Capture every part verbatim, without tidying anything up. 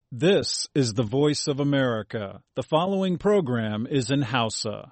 This is the voice of America. The following program is in Hausa.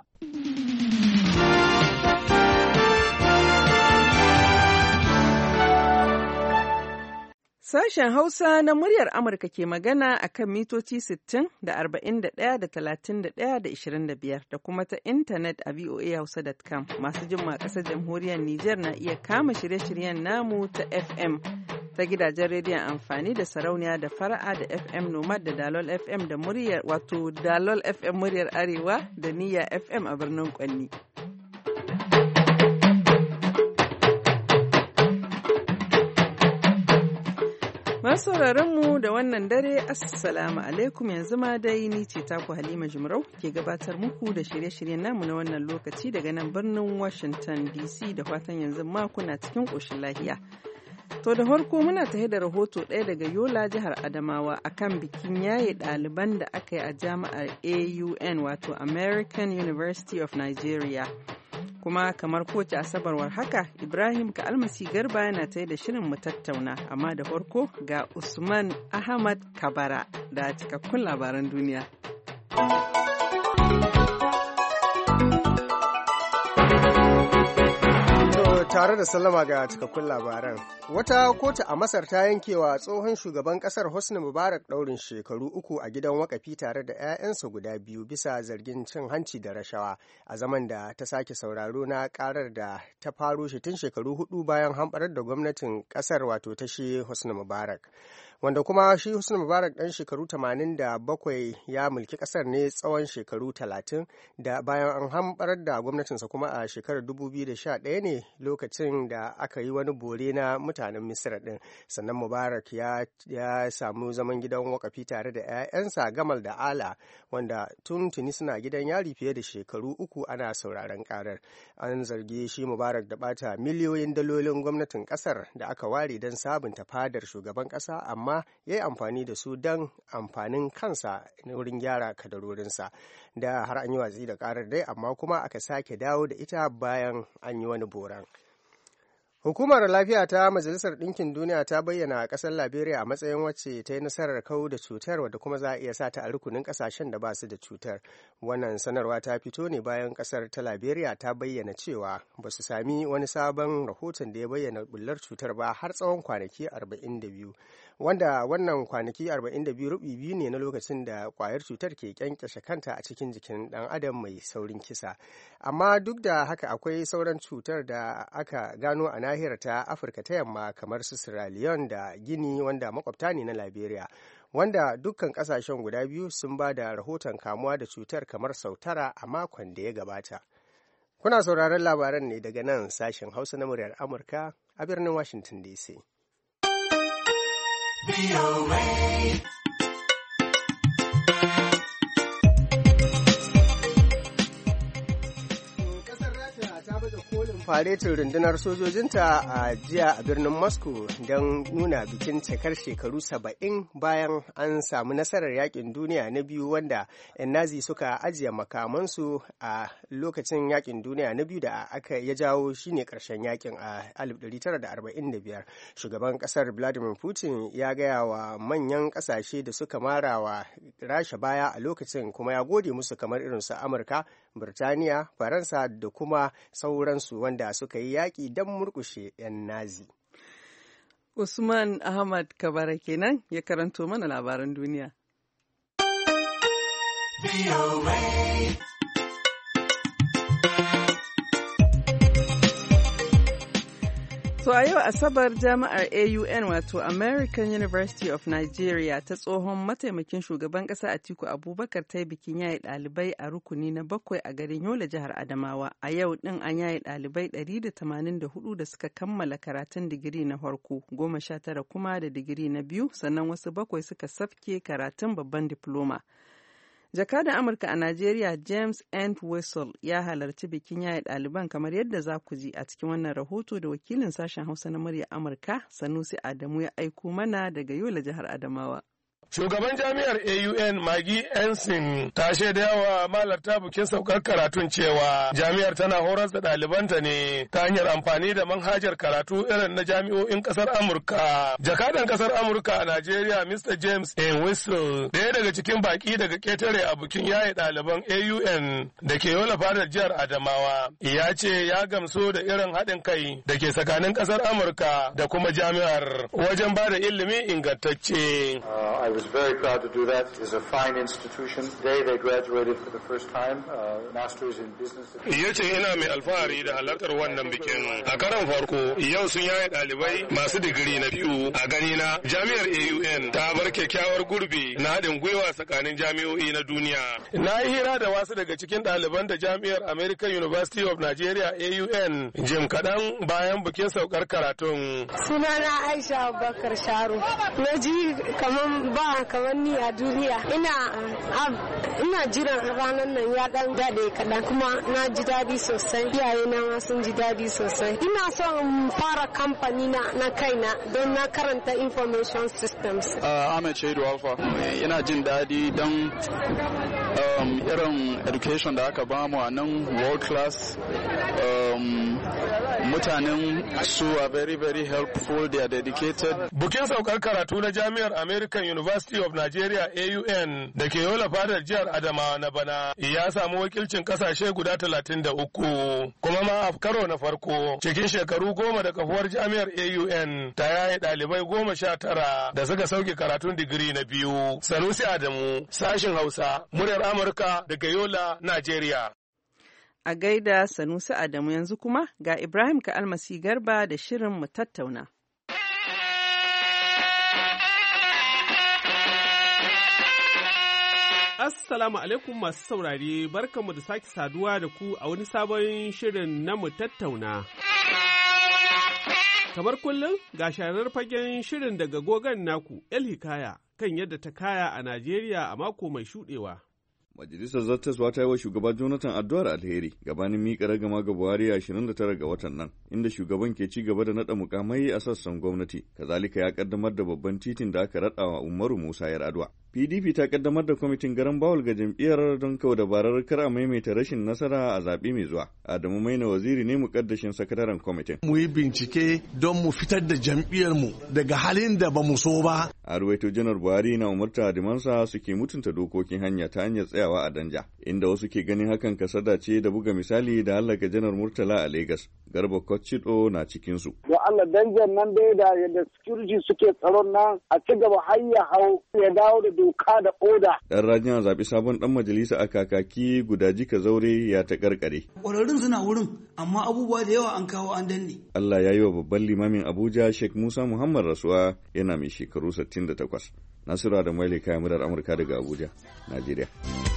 Sashen Hausa na muryar Amurka ke magana a kan mitoci sittin da arba'in da ɗaya da talatin da ɗaya da ishirin da biyar da kuma ta intanet a v o a hausa dot com. Masu jin ma ƙasar jamhuriyar Nijar na iya kama shirye-shiryen namu ta F M ta gidajen rediyon amfani da sarauniya da fara'a da F M Nomad da Dalol F M da muryar wato Dalol F M muryar Arewa da Niyya F M a birnin Kwanni. Masu mu da wannan dare assalamu alaikum yanzu ma dai ni ce taku Halima Jumrau ke gabatar muku da shirye-shiryen namu na wannan lokaci daga nan birnin Washington D C da fatan yanzu ma kuna cikin ƙoshin lahiya. To da farko muna tahe da rahoto ɗaya daga Yola jihar Adamawa akan bikin yaye ɗaliban da aka yi a jami'ar A U N wato American University of Nigeria. Kuma kamar kowace asabarwar haka Ibrahim ka almasi garba yana tahe da shirin mu tattauna amma da farko ga Usman Ahmad Kabara da cikakkun labaran duniya. Tare da sallama ga cikakkun labaran. Wata kotu a Masar ta yankewa tsohon shugaban kasar Hosni Mubarak daurin shekaru uku a gidan wakafi tare da 'ya'yansa guda biyu bisa zargin cin hanci da rashawa a zaman da ta sake sauraro na karar da ta faro shi tun shekaru hudu bayan hamɓarar da gwamnatin kasar wato ta shi Hosni Mubarak. Wanda kuma shi Hosni Mubarak ɗan shekaru tamanin da bakwai ya mulki ƙasar ne tsawon shekaru talatin da bayan an hamɓarar da gwamnatinsa kuma a shekarar dubu biyu da sha ɗaya ne lokacin da aka yi wani bore na mutanen Misira ɗin. Sannan Mubarak ya, ya samu zaman gidan wakafi tare da 'ya'yansa Gamal da Ala wanda tun tuni suna gidan yari fiye da shekaru uku ana sauraron karar. An zargi shi Mubarak da ɓata miliyoyin dalolin gwamnatin ƙasar da aka ware don sabunta fadar shugaban ƙasa amma amma ya yi amfani da su don amfanin kansa wurin gyara kadarorinsa da har an yi watsi da karar dai amma kuma aka sake dawo da ita bayan an yi wani boran. Hukumar Lafiya ta Majalisar Ɗinkin Duniya ta bayyana ƙasar Liberia a matsayin wacce ta yi nasarar kau da cutar wadda kuma za a iya sa ta a rukunin ƙasashen da ba su da cutar. Wannan sanarwa ta fito ne bayan ƙasar ta Liberia ta bayyana cewa ba su sami wani sabon rahoton da ya bayyana bullar cutar ba har tsawon kwanaki arba'in da biyu. Wanda wannan kwanaki arba'in da biyu rubi biyu ne na lokacin da kwayar cutar ke kyankyashe kanta a cikin jikin ɗan adam mai saurin kisa. Amma duk da haka akwai sauran cutar da aka gano a nahiyar ta Afirka ta yamma kamar su Sierra Leone da Guinea wanda makwabta ne na Liberia, wanda dukkan kasashen guda biyu sun ba da rahoton kamuwa da cutar kamar sau tara a makon da ya gabata. Kuna sauraron labaran ne daga nan sashen Hausa na muryar Amurka a birnin Washington D C. faretin rundunar sojojinta a jiya a birnin Moscow don nuna bikin cikar shekaru saba'in bayan an samu nasarar yakin duniya na biyu wanda 'yan Nazi suka ajiye makamansu a lokacin yakin duniya na biyu da aka ya jawo shine karshen yakin a alif ɗari tara da arba'in da biyar. Shugaban kasar Vladimir Putin ya gaya wa manyan kasashe da suka mara wa Rasha baya a lokacin kuma ya gode musu kamar irinsu Amurka, Birtaniya, Faransa da kuma sauransu wanda suka yi yaƙi don murƙushe 'yan Nazi. Usman Ahmad Kabara kenan ya karanto mana labaran duniya. To a yau Asabar jami'ar A U N wato American University of Nigeria ta tsohon mataimakin shugaban ƙasa Atiku Abubakar ta yi bikin yaye ɗalibai a rukuni na bakwai a garin Yola jihar Adamawa. A yau ɗin an yaye ɗalibai ɗari da tamanin da hudu da suka kammala karatun digiri na farko, goma sha tara kuma da digiri na biyu, sannan wasu bakwai suka safke karatun babban diploma. Jakadan Amurka a Najeriya James Entwistle ya halarci bikin yaye ɗaliban kamar yadda za ku ji a cikin wannan rahoto da wakilin sashen Hausa na murya Amurka Sanusi Adamu ya aiko mana daga Yola jihar Adamawa. Shugaban jami'ar A U N Maggie Ensign ta shaidawa malarta bikin saukar karatun cewa jami'ar tana horar da ɗalibanta ne ta hanyar amfani da manhajar karatu irin na jami'o'in ƙasar Amurka. Jakadan ƙasar Amurka a Najeriya Mister James A. Whistle, ɗaya daga cikin baƙi daga ƙetare a bikin yaye ɗaliban A U N da ke yola fadar jihar Adamawa, ya ce ya gamsu da irin haɗin kai da ke tsakanin ƙasar Amurka da kuma jami'ar wajen ba da ilimi ingantacce. Uh, I was very proud to do that. It's a fine institution. Today they graduated for the first time, uh, masters in business. Ya ce ina mai alfahari da halartar wannan bikin. A karon farko, yau sun yaye ɗalibai masu digiri na biyu. A gani na, jami'ar A U N ta bar kyakkyawar gurbi na haɗin gwiwa tsakanin jami'o'i na duniya. Na yi hira da wasu daga cikin ɗaliban da jami'ar American University of Nigeria A U N jim kaɗan bayan bikin saukar karatun. Sunana Aisha Abubakar Sharo. Na ji kaman ba kaman ni a duniya. Ina ina jiran ranar nan ya ɗan daɗe kaɗan kuma na ji daɗi sosai. Iyaye na ma sun ji daɗi sosai. Ina son fara kamfani na na kaina don na karanta information systems. Uh, Ahmed Shaidu Alfa. Ina jin daɗi don um, irin education da aka bamu a nan world class. Um, mutanen su are very very helpful, they are dedicated. Bukin saukar karatu na jami'ar American University of Nigeria A U N da ke yola fadar jihar Adamawa na bana ya samu wakilcin kasashe guda talatin da uku, kuma ma a karo na farko cikin shekaru goma da kafuwar jami'ar A U N ta yaye ɗalibai goma sha tara da suka sauke karatun digiri na biyu. Sanusi Adamu, sashin Hausa, muryar Amurka daga Yola, Najeriya. A gaida Sanusi Adamu, yanzu kuma ga Ibrahim Ka'almasi Garba da shirin mu tattauna. Assalamu alaikum masu saurare, barkanmu da sake saduwa da ku a wani sabon shirin na mu tattauna. Kamar kullum ga sharar fagen shirin daga gogon naku El Hikaya kan yadda ta kaya a Najeriya a mako mai shuɗewa. Majalisar Zartaswa ta yi wa shugaba Jonathan addu'ar alheri gabanin miƙa ragama ga Buhari ashirin da tara ga watan nan, inda shugaban ke ci gaba da naɗa mukamai a sassan gwamnati. Kazalika ya kaddamar da babban titin da aka raɗa wa Umaru Musa Yar'adua. P D P ta kaddamar da kwamitin garan bawul ga jam'iyyar don kawo dabarar kar a maimaita rashin nasara a zaɓe mai zuwa. Adamu Maina Waziri ne mukaddashin sakataren kwamitin. Mu yi bincike don mu fitar da jam'iyyarmu daga halin da ba mu so ba. A ruwaito Janar Buhari na umarta adimansa suke mutunta dokokin hanya ta hanyar tsayawa a danja, inda wasu ke ganin hakan kasada ce da buga misali da hallaka Janar Murtala a Legas. Garba Kocido na cikinsu. Don Allah danjan nan dai da yadda security suke tsaron nan a ci gaba har ya hau ya dawo da doka da oda. Dan rajin a zaɓi sabon dan majalisa a kakaki guda jika zaure ya ta karkare. Ƙwararrun suna wurin amma abubuwa da yawa an kawo an danne. Allah ya yi wa babban limamin Abuja Sheikh Musa Muhammad rasuwa yana mai shekaru sittin da takwas. Nasiru da Maile kayan murar Amurka daga Abuja, Najeriya.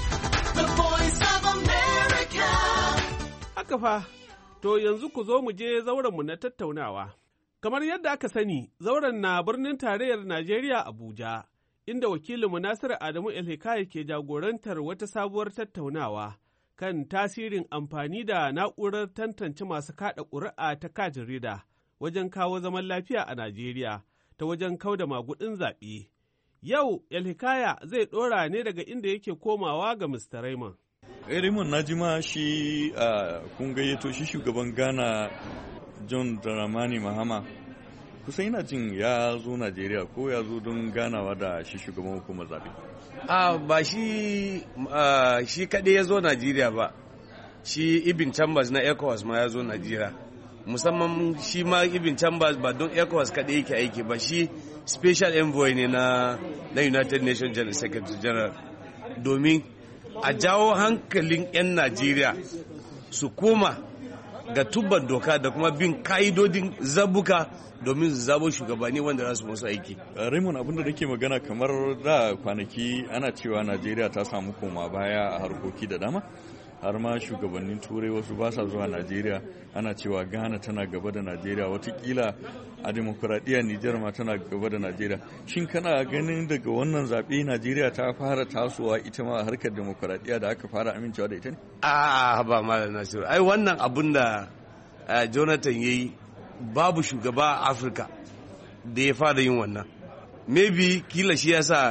Haka fa, to yanzu ku zo mu je zaurenmu na tattaunawa. Kamar yadda aka sani, zauren na birnin tarayyar Najeriya Abuja, inda wakilinmu Nasiru Adamu El-Hikaya ke jagorantar wata sabuwar tattaunawa kan tasirin amfani da na'urar tantance masu kaɗa ƙuri'a ta kajirida wajen kawo zaman lafiya a Najeriya ta wajen kauda magudin zaɓe. Yau El-Hikaya zai ɗora ne daga inda yake komawa ga mister Raymond. Eh Raymond na jima shi a kun gayyato shi shugaban Ghana John Dramani Mahama. Kusan ina jin ya zo Najeriya ko ya zo don ganawa da shi shugaban hukumar zaɓe. A ba shi shi kaɗai ya zo Najeriya ba. Shi Ibn Chambers na ECOWAS ma ya zo Najeriya. Musamman shi ma Ibn Chambers ba don ECOWAS kaɗai yake aiki ba, shi special envoy ne na na United Nations General Secretary General, domin a jawo hankalin 'yan Najeriya su koma ga tubban doka da kuma bin ka'idodin zabuka domin su zabo shugabanni wanda za su musu aiki. Raymond, abinda da ke magana kamar da kwanaki ana cewa Najeriya ta samu koma baya a harkoki da dama, har ma shugabannin turai wasu ba sa zuwa Najeriya, ana cewa Ghana tana gaba da Najeriya, watakila a demokuraɗiyya Nijar ma tana gaba da Najeriya. Shin kana ganin daga wannan zaɓe Najeriya ta fara tasowa ita ma harkar demokuraɗiyya da aka fara amincewa da ita ne? A ba Malam Nasiru, ai wannan abun da Jonathan ya yi babu shugaba a Afirka da ya fara yin wannan. Maybe kila shi yasa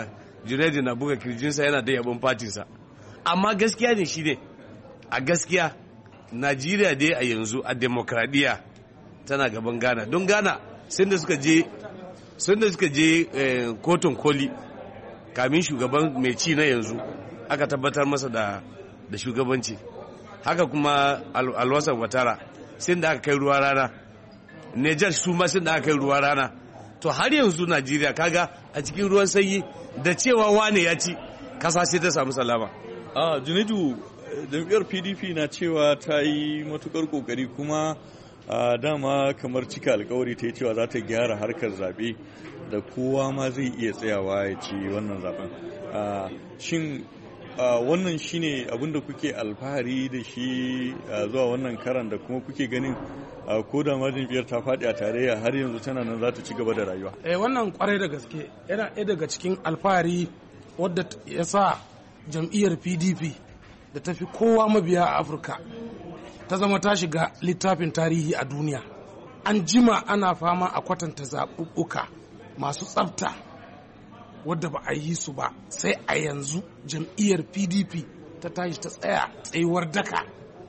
Junaidu na buga kirjinsa yana da yabon fatinsa. Amma gaskiya ne shi ne, a gaskiya Najeriya dai a yanzu a demokradiyya tana gaban Ghana. Don Ghana sun da suka je sun da suka je kotun koli kamin shugaban mai ci na yanzu aka tabbatar masa da da shugabanci. Haka kuma Alwasan Watara sun da aka kai ruwa rana. Niger su ma sun da aka kai ruwa rana. To har yanzu Najeriya kaga a cikin ruwan sanyi da cewa wane ya ci kasa sai ta samu salama. A Junaidu, jam'iyyar P D P na cewa ta yi matukar kokari kuma a dama kamar cika alkawari ta yi cewa za ta gyara harkar zaɓe da kowa ma zai iya tsayawa ya ci wannan zaben. Shin wannan shine abin da kuke alfahari da shi zuwa wannan karan da kuma kuke ganin ko da ma jam'iyyar ta faɗi a tarayya har yanzu tana nan za ta ci gaba da rayuwa? Eh wannan kwarai da gaske yana ɗaya daga cikin alfahari wadda ya sa jam'iyyar P D P da ta fi kowa mabiya a Afirka ta zama ta shiga littafin tarihi a duniya. An jima ana fama a kwatanta zaɓuɓɓuka masu tsafta wadda ba a yi su ba, sai a yanzu jam'iyyar P D P ta tashi ta tsaya tsayuwar daka.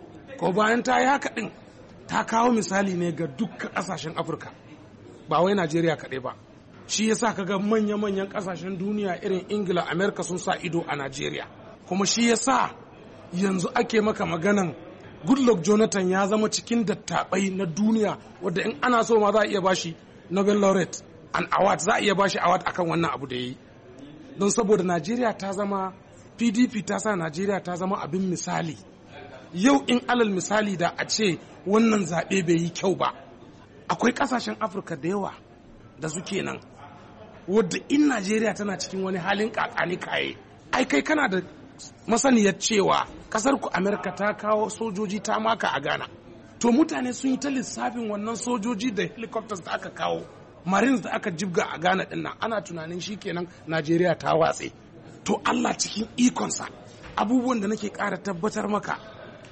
Ko bayan ta yi haka ɗin ta kawo misali ne ga dukkan ƙasashen Afirka, ba wai Najeriya kaɗai ba. Shi yasa kaga manya-manyan ƙasashen duniya irin Ingila, Amerika sun sa ido a Najeriya. Kuma shi yasa yanzu ake maka maganan Goodluck Jonathan ya zama cikin dattabai na duniya wadda in ana so ma za a iya bashi Nobel laureate an award, za a iya bashi award akan wannan abu da ya yi. Don saboda Najeriya ta zama, P D P ta sa Najeriya ta zama abin misali. Yau in alal misali da a ce wannan zaɓe bai yi kyau ba, akwai ƙasashen Afirka da yawa da suke nan wadda in Najeriya tana cikin wani halin kakani kaye, ai kai kana da masaniyar cewa kasar ku Amerika ta kawo sojoji ta maka a Ghana. To mutane sun yi ta lissafin wannan sojoji da helicopters da aka kawo, marines da aka jibga a Ghana din nan, ana tunanin shikenan Najeriya ta watse. To Allah cikin ikonsa, abubuwan da nake ƙara tabbatar maka,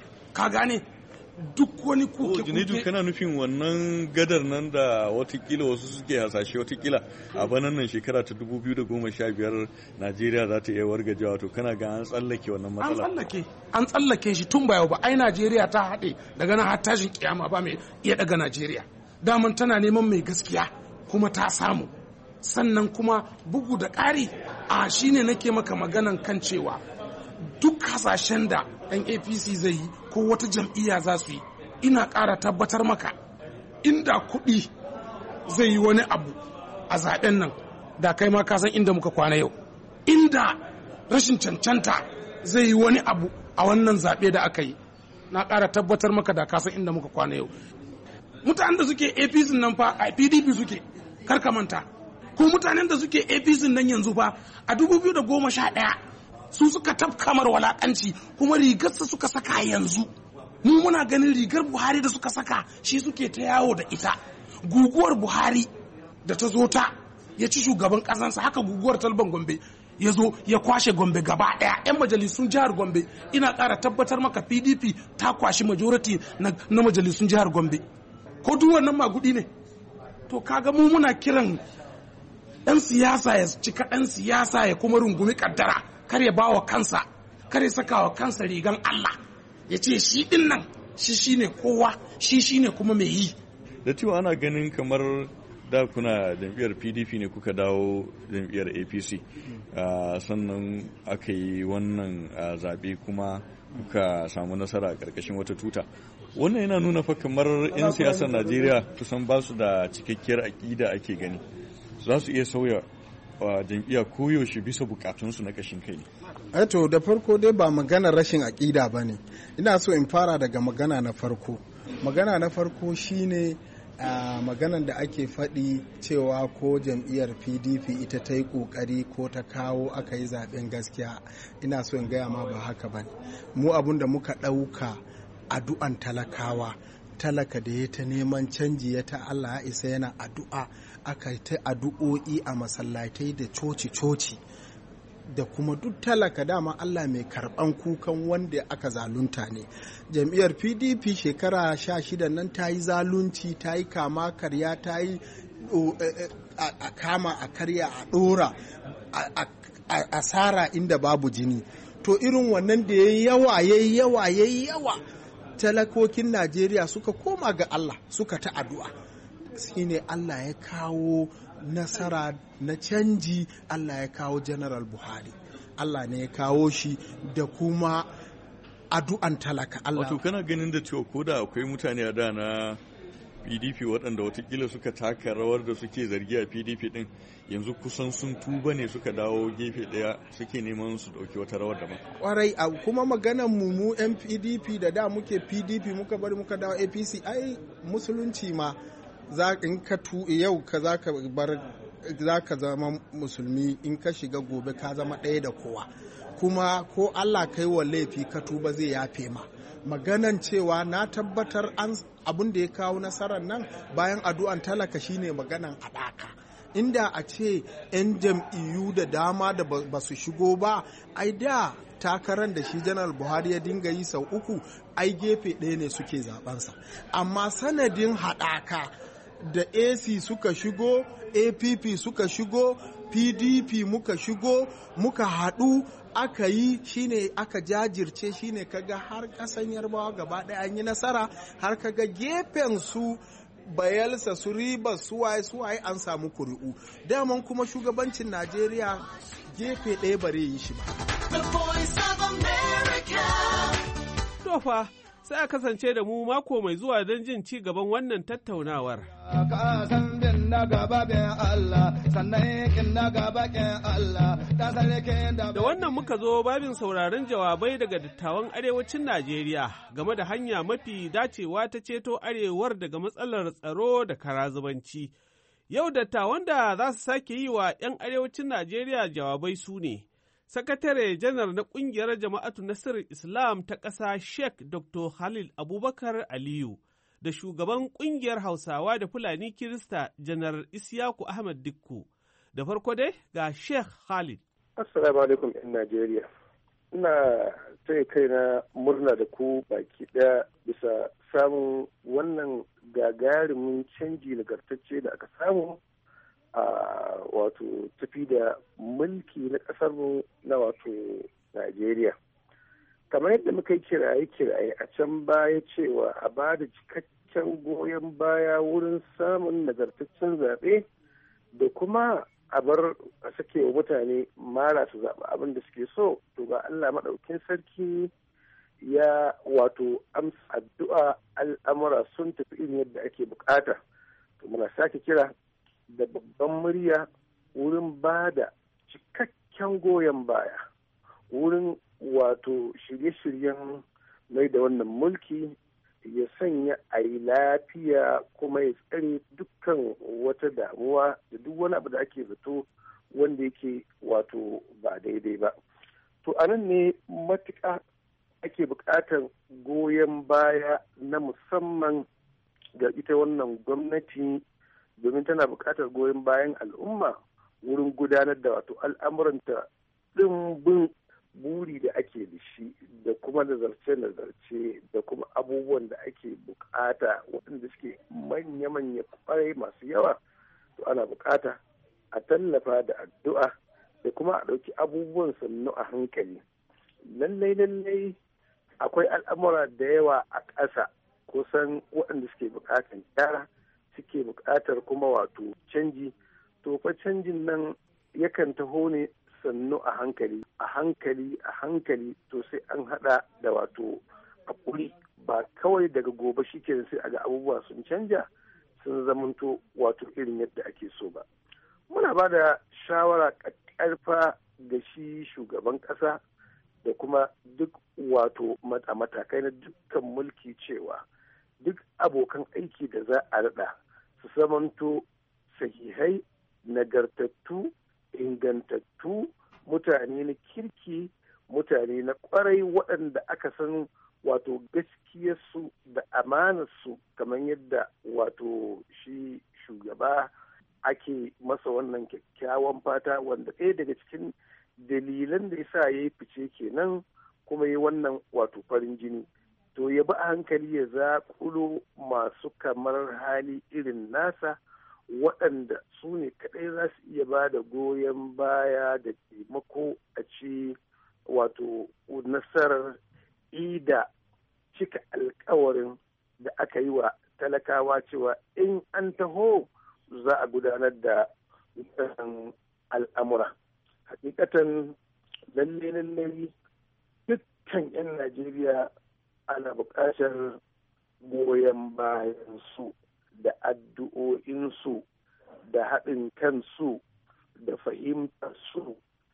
ka gane duk wani kuke kuke kana nufin wannan gadar nan da watakila wasu suke hasashe watakila a banan nan shekara ta dubu biyu da goma sha biyar Najeriya za ta iya wargajewa, to kana ga an tsallake wannan matsala? An tsallake an tsallake shi tun bayo ba. Ai Najeriya ta haɗe daga nan har tashin kiyama ba mai iya daga Najeriya. Daman tana neman mai gaskiya kuma ta samu. Sannan kuma bugu da ƙari a shine nake maka maganan kan cewa duk hasashen da ɗan A P C zai yi ko wata jam'iyya za su yi, ina ƙara tabbatar maka inda kuɗi zai yi wani abu a zaɓen nan da kai ma ka san inda muka kwana yau. Inda rashin cancanta zai yi wani abu a wannan zaɓe da aka yi, na ƙara tabbatar maka da ka san inda muka kwana yau. Mutanen da suke A P C nan fa a P D P suke, kar ka manta. Ko mutanen da suke A P C nan yanzu fa a dubu biyu da goma sha ɗaya su suka tafka mar walakanci kuma rigarsa suka saka yanzu. Mu muna ganin rigar Buhari da suka saka shi suke ta yawo da ita. Guguwar Buhari da ta zo ta ya ci shugaban ƙasansa, haka guguwar Talban Gombe ya zo ya kwashe Gombe gaba ɗaya. 'Yan majalisun jihar Gombe ina ƙara tabbatar maka P D P ta kwashi majority na, na majalisun jihar Gombe. Ko duk wannan magudi ne? To kaga mu muna kiran ɗan siyasa ya cika ɗan siyasa ya kuma rungumi kaddara. Kar ya bawa kansa, kar ya saka wa kansa rigan Allah, ya ce shi din nan shi shine kowa, shi shine kuma mai yi. Da cewa ana ganin kamar da kuna jam'iyyar P D P ne kuka dawo jam'iyyar A P C, sannan aka yi wannan zaɓe kuma kuka samu nasara a ƙarƙashin wata tuta. Wannan yana nuna fa kamar 'yan siyasar Najeriya kusan ba su da cikakkiyar aƙida ake gani, za su iya sauya wa jam'iyya koyaushe bisa bukatunsu na kashin kai. Aito da farko dai ba magana rashin aƙida ba ne. Ina so in fara daga magana na farko. Magana na farko shine uh, maganan da ake faɗi cewa ko jam'iyyar P D P ita ta yi ƙoƙari ko ta kawo aka yi zaɓen gaskiya. Ina so in gaya ma ba haka ba ne. Mu abun da muka ɗauka addu'an talakawa, talaka da ya ta neman canji ya ta Allah ya isa yana addu'a, aka yi ta addu'o'i a masallatai da coci-coci da kuma duk talaka, dama Allah mai karɓan kukan wanda aka zalunta ne. Jam'iyyar P D P shekara sha shida nan ta yi zalunci, ta yi kama karya, ta yi a kama a karya a ɗora asara inda babu jini. To irin wannan da ya yi yawa ya yi yawa ya yi yawa talakokin Najeriya suka koma ga Allah suka ta addu'a. Shine Allah ya kawo nasara na canji, Allah ya kawo General Buhari. Allah ne ya kawo shi da kuma addu'an talaka. Allah. Wato kana ganin da cewa ko da akwai mutane a da na P D P waɗanda watakila suka taka rawar da suke zargi a P D P ɗin yanzu kusan sun tuba ne suka dawo gefe ɗaya suke neman su ɗauki wata rawar daban. Kwarai a kuma maganan mu mu yan P D P da da muke P D P muka bari muka dawo A P C ai musulunci ma za in ka tu yau ka za ka bar za ka zama musulmi in ka shiga gobe ka zama ɗaya da kowa kuma ko Allah kai wa laifi ka tuba zai yafe ma. Maganan cewa na tabbatar an abin da ya kawo nasarar nan bayan addu'an talaka shine maganan haɗaka. Inda a ce 'yan jam'iyyu da dama da ba su shigo ba, ai da takarar da shi janar Buhari ya dinga yi sau uku ai gefe ɗaya ne suke zabansa. Amma sanadin haɗaka da A C suka shigo, A P P suka shigo, P D P muka shigo, muka haɗu aka yi shine aka jajirce shine kaga har kasan Yarbawa gaba ɗaya an yi nasara, har kaga gefen su Bayelsa su riba suwaye suwaye an samu kuri'u. Daman kuma shugabancin Najeriya gefe ɗaya bare yi shi ba. Tofa sai a kasance da mu mako mai zuwa don jin ci gaban wannan tattaunawar. Da wannan muka zo babin sauraron jawabai daga dattawan arewacin Najeriya game da hanya mafi dacewa ta ceto arewar daga matsalar tsaro da karazubanci. Yau dattawan da za su sake yi wa 'yan arewacin Najeriya jawabai su ne. Sakatare janar na ƙungiyar Jama'atu Nasirar Islam ta ƙasa Sheikh Doctor Khalil Abubakar Aliyu da shugaban ƙungiyar Hausawa da Fulani Kirista Janar Isyaku Ahmad Dikku. Da farko dai ga Sheikh Khalid. Assalamu alaikum 'yan Najeriya. Ina taya kaina murna da ku baki ɗaya bisa samun wannan gagarumin canji nagartacce da aka samu a wato tafi da mulki na ƙasarmu na wato Najeriya. Kamar yadda muka yi kiraye-kiraye a can baya cewa a ba da cikakken goyon baya wurin samun nagartaccen zaɓe da kuma a bar a sake wa mutane mara su zaɓa abin da suke so, to ga Allah maɗaukin sarki ya wato amsa addu'a, al'amura sun tafi irin yadda ake bukata. To muna sake kira da babban murya wurin ba da cikakken goyon baya wurin wato shirye-shiryen mai da wannan mulki ya sanya a yi lafiya kuma ya tsare dukkan wata damuwa da duk wani abu da ake zato wanda yake wato ba daidai ba. To a nan ne matuƙa ake buƙatar goyon baya na musamman ga ita wannan gwamnati domin tana buƙatar goyon bayan al'umma wurin gudanar da wato al'amuranta ɗimbin buri da ake da shi da kuma nazarce-nazarce da kuma abubuwan da ake buƙata waɗanda suke manya-manya kwarai masu yawa. To ana buƙata a tallafa da addu'a da kuma a ɗauki abubuwan sannu a hankali. Lallai-lallai akwai al'amura da yawa a ƙasa kusan waɗanda suke buƙatar gyara suke buƙatar kuma wato canji. To fa canjin nan yakan taho ne sannu a hankali a hankali a hankali to sai an hada da wato hakuri ba kawai daga gobe shikenan sai aga abubuwa sun canja sun zamanto wato irin yadda ake so ba. Muna ba da shawara ƙarfa ga shi shugaban ƙasa da kuma duk wato a matakai na dukkan mulki cewa duk abokan aiki da za a rada su zamanto sahihai, nagartattu, ingantattu, mutane na kirki, mutane na kwarai waɗanda aka san wato gaskiyarsu da amanarsu kamar yadda wato shi shugaba ake masa wannan kyakkyawan fata wanda ɗaya daga cikin dalilan da ya sa ya yi fice kenan kuma ya wannan wato farin jini. To ya bi a hankali ya zaƙulo masu kamar hali irin nasa waɗanda su ne kaɗai za su iya ba da goyon baya da taimako a ci wato nasarar ida cika alkawarin da aka yi wa talakawa cewa in an taho za a gudanar da al'amura. Hakikatan lalle lalle dukkan 'yan Najeriya ana buƙatar goyon bayan su da addu'o'insu da haɗin kansu da fahimtar su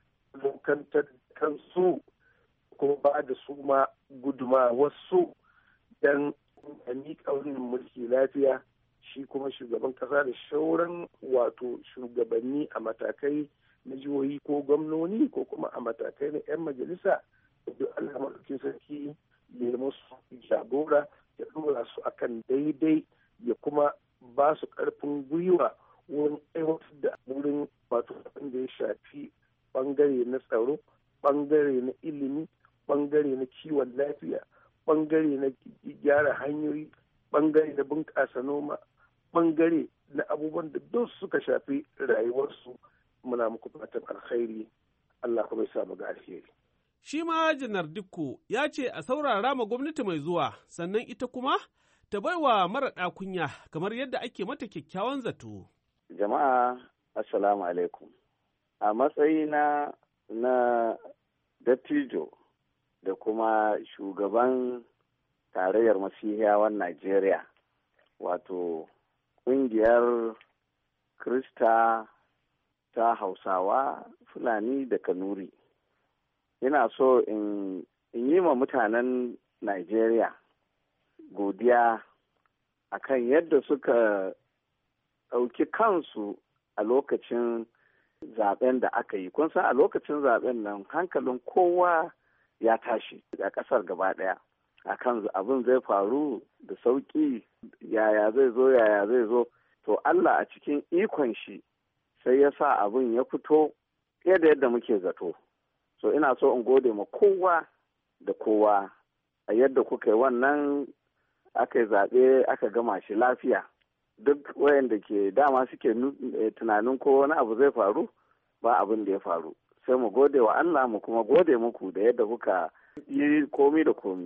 kantar kansu kuma ba da su ma gudumawarsu don a miƙa wannan mulki lafiya shi kuma shugaban ƙasa da shauran wato shugabanni a matakai na jihohi ko gwamnoni ko kuma a matakai na 'yan majalisa da Allah maɗaukin sarki ya musu jagora ya ɗora su akan daidai ya kuma ba su ƙarfin gwiwa wurin aiwatar da wurin wato da ya shafi ɓangare na tsaro, ɓangare na ilimi, ɓangare na kiwon lafiya, ɓangare na gyara hanyoyi, ɓangare na bunƙasa noma, ɓangare na abubuwan da duk suka shafi rayuwarsu. Muna muku fatan alkhairi, Allah kuma ya sa mu ga alheri. Shi ma Janar Dikko ya ce a saurara ma gwamnati mai zuwa, sannan ita kuma ta baiwa mara kunya kamar yadda ake mata kyakkyawan zato. Jama'a, Assalamu alaikum. A matsayina na dattijo da kuma shugaban tarayyar Masihiyawan Najeriya, wato ƙungiyar Krista ta Hausawa, Fulani da Kanuri. Ina so in yi ma mutanen Najeriya godiya akan yadda suka ɗauki kansu a lokacin zaben da aka yi. Kun san a lokacin zaben nan hankalin kowa ya tashi a ƙasar gaba ɗaya akan abin zai faru da sauƙi, yaya zai zo yaya zai zo. To Allah a cikin ikon shi sai ya sa abin ya fito fiye da yadda muke zato. So ina so in gode ma kowa da kowa a yadda kuka yi wannan aka yi zaɓe aka gama shi lafiya. Duk wayanda ke dama suke tunanin ko wani abu zai faru ba abin da ya faru. Sai mu gode wa Allah mu kuma gode muku da yadda kuka yi komi da komi.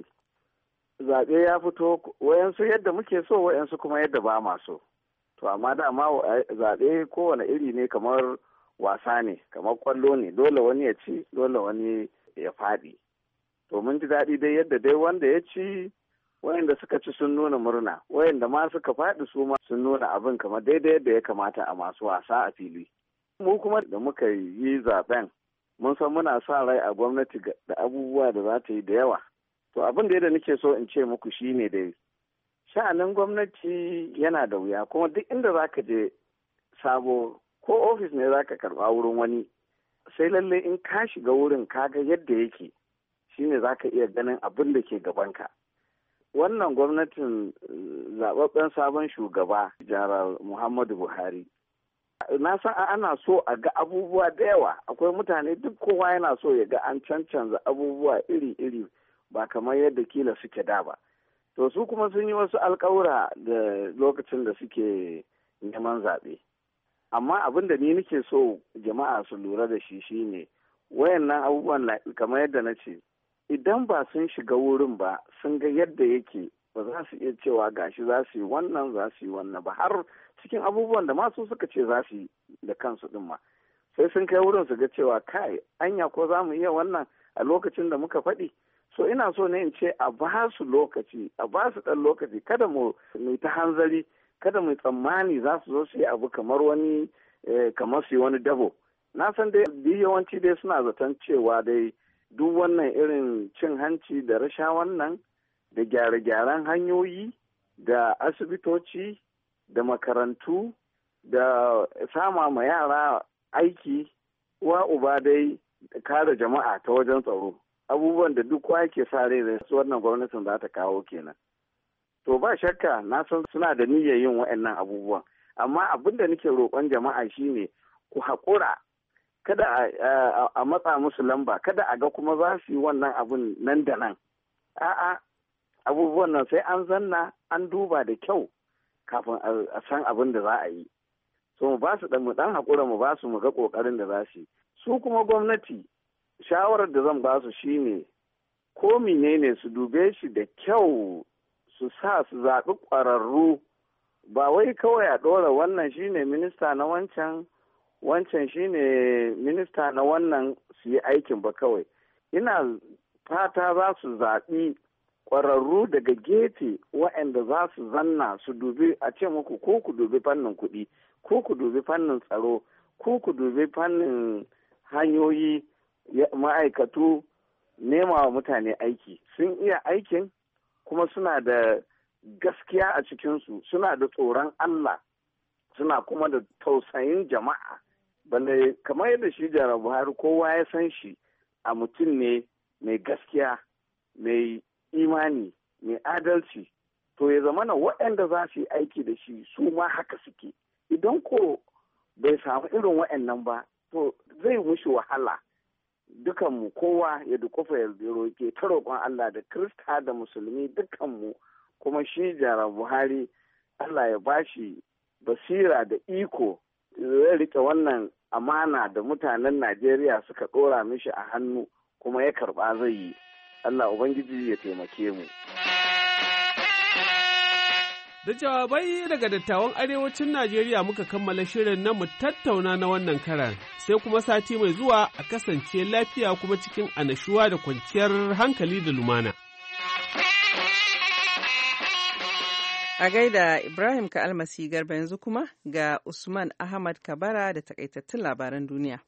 Zaɓe ya fito wayansu yadda muke so wayansu kuma yadda ba ma so. To amma dama zaɓe kowane iri ne kamar wasa ne, kamar kwallo ne, dole wani ya ci, dole wani ya faɗi. To mun ji daɗi dai yadda dai wanda ya ci, wayanda suka ci sun nuna murna, wayanda ma suka faɗi su ma sun nuna abin kamar daidai yadda ya kamata a masu wasa a fili. Mu kuma da muka yi zaɓen, mun san muna sa rai a gwamnati da abubuwa da za ta yi da yawa. To abin da yadda nake so in ce muku shine dai, sha'anin gwamnati yana da wuya, kuma duk inda za ka je sabo ko ofis ne za ka karɓa wurin wani, sai lallai in ka shiga wurin kaga yadda yake shine za ka iya ganin abin da ke gabanka. Wannan gwamnatin zaɓaɓɓen sabon shugaba Janar Muhammadu Buhari, na san ana so a ga abubuwa da yawa. Akwai mutane duk kowa yana so ya ga an cancanza abubuwa iri-iri ba kamar yadda kila suke da ba. To su kuma sun yi wasu alƙawura da lokacin da suke neman zaɓe. Amma abin da ni nake so jama'a su lura da shi shine wayannan abubuwan kamar yadda na ce, idan ba sun shiga wurin ba sun ga yadda yake ba za su iya cewa gashi za su yi wannan za su yi wannan ba, har cikin abubuwan da masu suka ce za su yi da kansu din ma sai sun kai wurin su ga cewa kai anya ko za mu iya wannan a lokacin da muka faɗi. So ina so ne in ce a ba su lokaci, a ba su ɗan lokaci, kada mu ta hanzari, kada mu tsammani za su zo su yi abu kamar wani kamar su yi wani dabo. Na san dai yawanci dai suna zaton cewa dai duk wannan irin cin hanci da rasha wannan da gyare-gyaren hanyoyi da asibitoci da makarantu da sama ma yara aiki wa uba dai kare jama'a ta wajen tsaro, abubuwan da duk kowa ke sa rai da wannan gwamnatin za ta kawo kenan. To ba shakka na san suna da niyyar yin waɗannan abubuwan, amma abin da nake roƙon jama'a shine ku haƙura, kada a matsa musu lamba, kada a ga kuma za su yi wannan abun nan da nan. A'a, abubuwan nan sai an zanna an duba da kyau kafin a san abin da za a yi. so mu ba su dan mu dan hakura mu ba su mu ga kokarin da za su yi. Su kuma gwamnati shawarar da zan ba su shine ko menene su dube shi da kyau, su sa su zaɓi ƙwararru, ba wai kawai a ɗora wannan shine minista na wancan wancan shine minista na wannan su yi aikin ba kawai. Ina fata za su zaɓi ƙwararru daga gefe waɗanda za su zanna su dubi, a ce muku ko ku dubi fannin kuɗi, ko ku dubi fannin tsaro, ko ku dubi fannin hanyoyi, ma'aikatu, nema wa mutane aiki. Sun iya aikin kuma suna da gaskiya a cikinsu, suna da tsoron Allah, suna kuma da tausayin jama'a. Balle kamar yadda shi Janar Buhari kowa ya san shi a mutum ne mai gaskiya, mai imani, mai adalci, to ya zama na waɗanda za su yi aiki da shi su ma haka suke. Idan ko bai samu irin waɗannan ba, to zai mushi wahala. Dukanmu kowa ya dukufa ya roƙe ta roƙon Allah, da Kirista da Musulmi dukanmu, kuma shi Janar Buhari Allah ya bashi basira da iko zai rike wannan amana da mutanen Najeriya suka ɗora mishi a hannu, kuma ya karɓa zai yi. Allah Ubangiji ya taimake mu. Da jawabai daga dattawan arewacin Najeriya muka kammala shirin na mu tattauna na wannan karan, sai kuma sati mai zuwa a kasance lafiya kuma cikin anashuwa da kwanciyar hankali da lumana. A gaida Ibrahim ka almasi garba, yanzu kuma ga Usman Ahmad Kabara da takaitattun labaran duniya.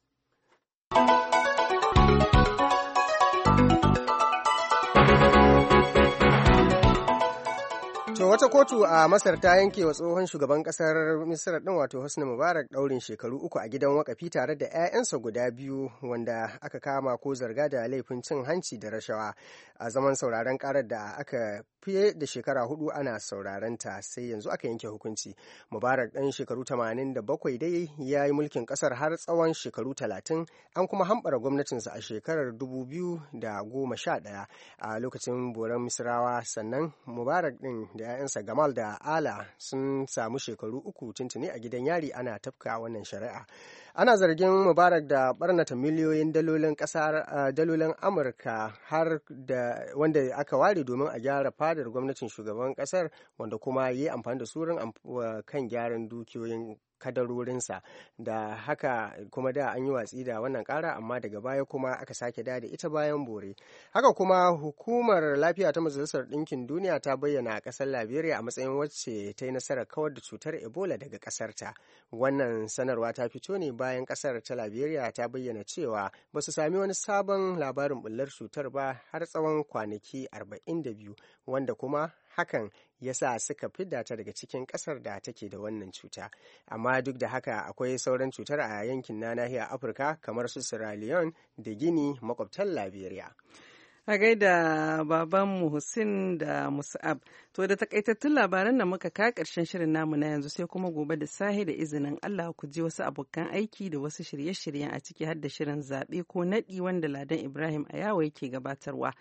To wata kotu a Masar ta yanke wa tsohon shugaban kasar Misir din wato Hosni Mubarak daurin shekaru uku a gidan wakafi tare da 'ya'yansa guda biyu wanda aka kama ko zarga da laifin cin hanci da rashawa a zaman sauraron karar da aka fiye da shekara hudu ana sauraron ta, sai yanzu aka yanke hukunci. Mubarak dan shekaru tamanin da bakwai dai ya yi mulkin kasar har tsawon shekaru talatin, an kuma hambara gwamnatinsa a shekarar dubu biyu da goma sha ɗaya a lokacin boran Misrawa. Sannan Mubarak din da 'ya'yansa Gamal da Ala sun samu shekaru uku tuntuni a gidan yari ana tafka wannan shari'a. Ana zargin Mubarak da barnata miliyoyin dalolin kasar dalolin Amurka har da wanda aka ware domin a gyara fadar gwamnatin shugaban kasar, wanda kuma yi amfani da surin kan gyaran dukiyoyin kadarorinsa. Da haka kuma da an yi watsi da wannan kara, amma daga baya kuma aka sake da ita bayan bore. Haka kuma hukumar lafiya ta Majalisar Ɗinkin Duniya ta bayyana ƙasar Liberia a matsayin wacce ta yi nasarar kawar da cutar Ebola daga ƙasarta. Wannan sanarwa ta fito ne bayan ƙasar ta Liberia ta bayyana cewa ba su sami wani sabon labarin bullar cutar ba har tsawon kwanaki arba'in da biyu, wanda kuma hakan ya sa suka fidda ta daga cikin ƙasar da take da wannan cuta. Amma duk da haka akwai sauran cutar a yankin na nahiyar Afirka kamar su Sierra Leone da Gini makwabtan Liberia. A gaida babanmu Hussein da Musa'ab. To da takaitattun labaran da muka ka ƙarshen shirin namu na yanzu, sai kuma gobe da sahi da izinin Allah ku je wasu abokan aiki da wasu shirye-shiryen a ciki har da shirin zaɓe ko naɗi wanda Ladan Ibrahim Ayawa yake gabatarwa.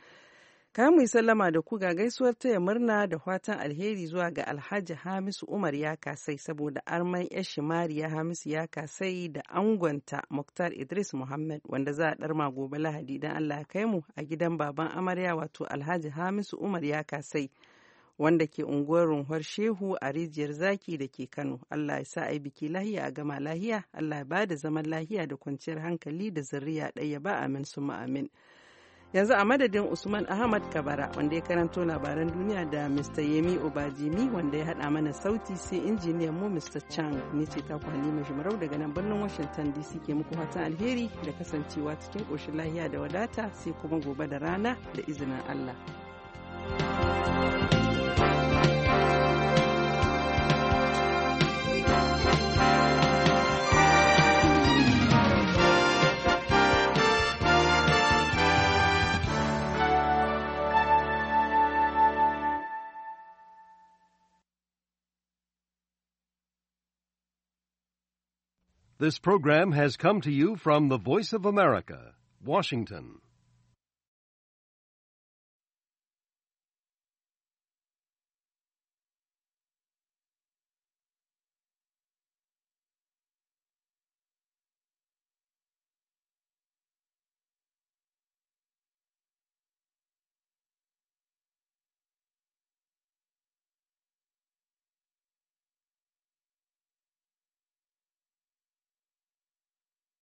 Ka mu yi sallama da ku ga gaisuwar taya murna da fatan alheri zuwa ga Alhaji Hamisu Umar ya kasai saboda arman yashi Mariya Hamisu ya kasai da angonta Muktar Idris Muhammad wanda za a ɗarma gobe Lahadi dan Allah ya kai mu a gidan baban amarya wato Alhaji Hamisu Umar ya kasai wanda ke unguwar Runhuwar Shehu a Rijiyar Zaki da ke Kano. Allah ya sa ai biki lahiya a gama lahiya, Allah ya ba da zaman lahiya da kwanciyar hankali da zuriya ɗaya ba amin summa amin. Yanzu a madadin Usman Ahmad Kabara wanda ya karanto labaran duniya da Mister Yemi Obajimi wanda ya haɗa mana sauti, sai injiniyan mu Mister Chang, ni ce ta Halima Jumarau daga nan birnin Washington D C ke muku fatan alheri da kasancewa cikin ƙoshin lahiya da wadata, sai kuma gobe da rana da izinin Allah. This program has come to you from the Voice of America, Washington.